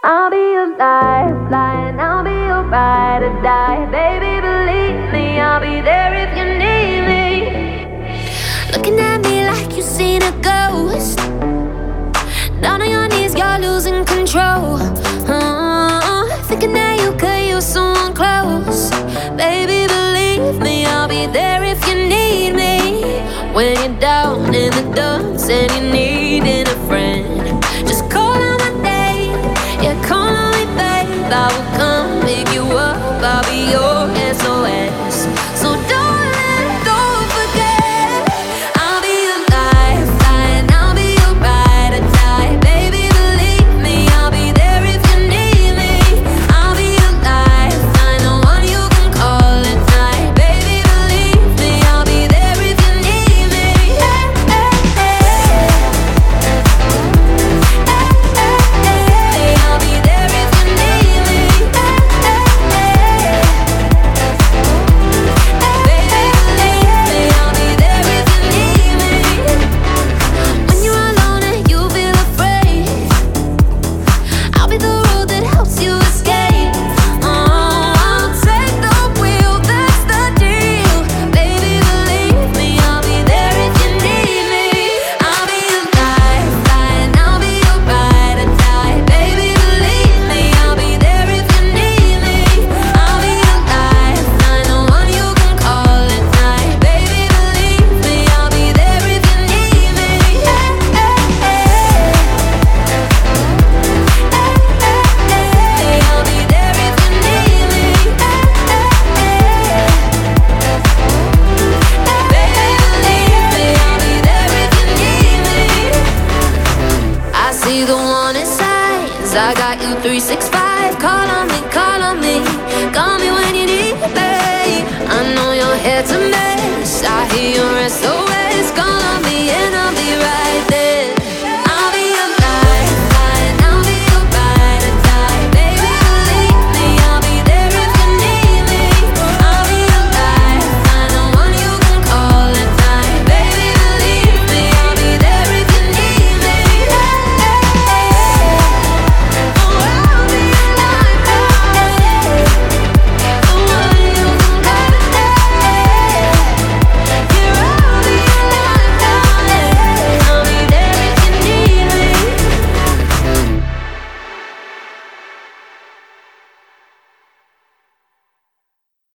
I'll be your lifeline, I'll be your ride or die. Baby, believe me, I'll be there if you need me. Looking at me like you seen a ghost. Down on your knees, you're losing control. Thinking that you could use someone close. Baby, believe me, I'll be there if you need me. When you're down in the dumps and you're needing a friend, just call out my name, yeah, call on me, babe. I will come pick you up, I'll be your SOS. So don't forget, I'll be your lifeline, I'll be your ride or die. Baby, believe me, I'll be there if you need me. I'll be your lifeline, the one you can call at night. Baby, believe me, I'll be there if you need me. I'll be there if you need me. Baby, believe me, I'll be there if you need me. When you're alone and you feel afraid, I'll be the road that helps you escape. I'll take the wheel, that's the deal. Baby, believe me, I'll be there if you need me. I'll be your lifeline, I'll be your ride or die. Baby, believe me, I'll be there if you need me. I'll be your lifeline, the one you can call at night. Baby, believe me, I'll be there if you need me. I'll be there if you need me. Baby, believe me, I'll be there if you need me. I see the warning signs, I got you 365. Call on me, call me when you need me. I know your head's a mess, I hear your SOS. Call on me and I'll be right